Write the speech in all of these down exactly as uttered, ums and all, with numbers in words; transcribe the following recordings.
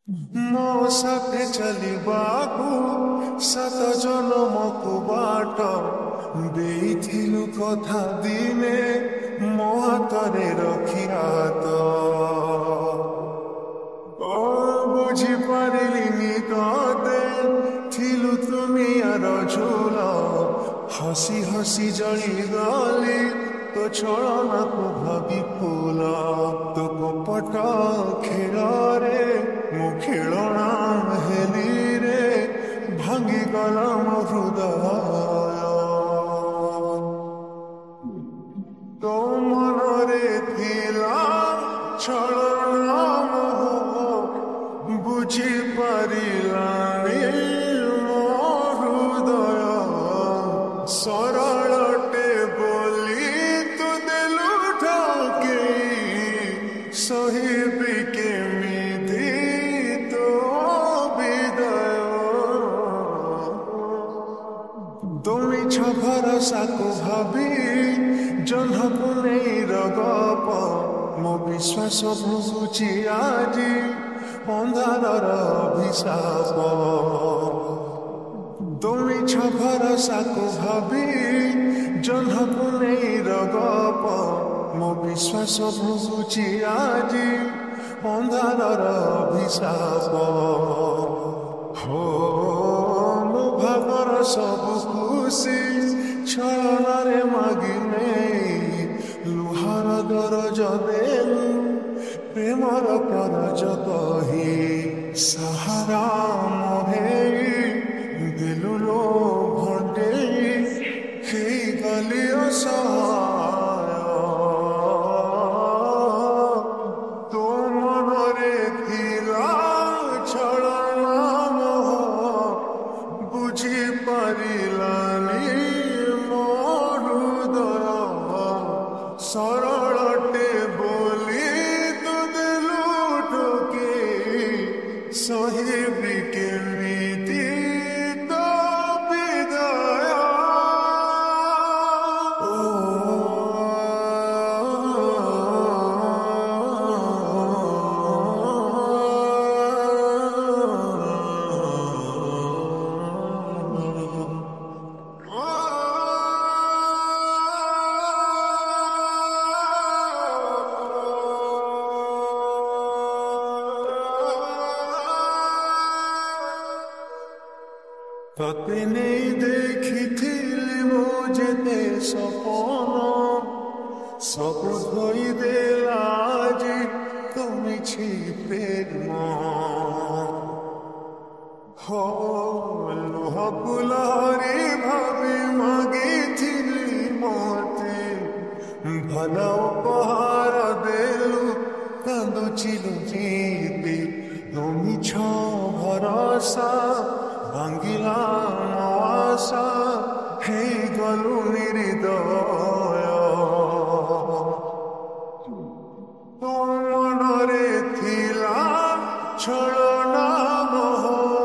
ମୋ ସାଥେ ଚାଲିବାକୁ ସାତ ଜନମକୁ ବାଟ ଦେଇଥିଲୁ କଥା ଦିନେ ମୋ ହାତରେ ରଖିଆ ତ ବୁଝିପାରିଲିନି ତତେ ଥିଲୁ ଦୁନିଆର ଝୁଲ ହସି ହସି ଜଳିଗଲି ତୋ ଛଳନାକୁ ଭାବି ଫୁଲ ତୋ କପଟ ଖେଳରେ ମୁଁ ଖେଳଣା ହେଲି ରେ ଭାଙ୍ଗିଗଲା ମୋ ହୃଦୟ ତୋ ମନରେ ଥିଲା ଛଳନା ମୋହ ବୁଝିପାରିଲାନି ମୋ ହୃଦୟ ସରଳଟେ ବୋଲି ତୁ ଦେଲୁ ଠକେଇ ସହିବି କେମିତି ତୋ ବିଦାୟ ତୋ ମିଛ ଭରସାକୁ ଭାବି ଜହ୍ନକୁ ନେଇ ରଗପ ମୋ ବିଶ୍ୱାସ ଭୁଗୁଛି ଆଜି ଅନ୍ଧାରର ଅଭିଶାପ ତୋ ମିଛ ଭରସାକୁ ଭାବି ଜହ୍ନକୁ ନେଇ ରଗପ ମୋ ବିଶ୍ୱାସ ଭୁଗୁଛି ଆଜି ଅନ୍ଧାରର ଅଭିଶାପ ହୋ ମୋ ଭାଗର ସବୁ ଖୁସି ଛଳନାରେ ମାଗି ନେଇ ଲୁହାର ଦରଜ ଦେଲୁ ପ୍ରେମର କରଜ କହି ସାହାରା ମୋହେଇ ଦେଲୁ ଲୋ ଭଣ୍ଡେଇ ହେଇଗଲି ଅସହାୟ ତୋ ମନରେ ଥିଲା ଛଳନା ମୋହ ବୁଝିପାରିଲାନି ମୋ ହୃଦୟ ସରଳଟେ ବୋଲି ତୁ ଦେଲୁ ଠକେଇ ସହିବି କେମିତି ତୋ ବିଦାୟ ଓ ତତେ ନେଇ ଦେଖିଥିଲି ମୁଁ ଯେତେ ସପନ ସବୁ ଧୋଇଦେଲା ଆଜି ତୋ ମିଛି ପ୍ରେମ ହୋ ଲୁହକୁ ଲହରୀ ଭାବି ମାଗିଥିଲି ମତେ ଭଲ ଉପହାର ଦେଲୁ କାନ୍ଦୁଛି ଲୁଚିବି ତୋ ମିଛ ଭରସା ଭାଙ୍ଗିଲା ମୋ ଆଶା ହେଇଗଲୁ ନିର୍ଦୟ ତୋ ମନରେ ଥିଲା ଛଳନା ମୋହ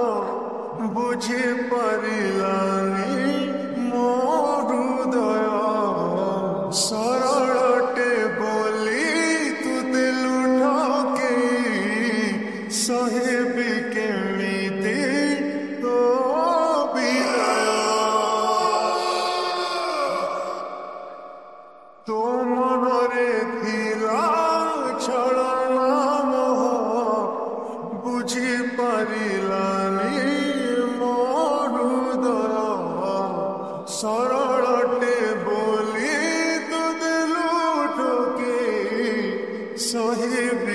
ବୁଝିପାରିଲାନି ମୋ ହୃଦୟ ସରଳଟେ ବୋଲି ତୁ ଦେଲୁ ଠକେଇ ସହିବି କେମିତି ତୋ ବିଦାୟ ତୋ ମନରେ ଥିଲା ଛଳନା ମୋହ ବୁଝିପାରିଲାନି ମୋ ହୃଦୟ ସରଳଟେ ବୋଲି ତୁ ଦେଲୁ ଠକେଇ ସହିବି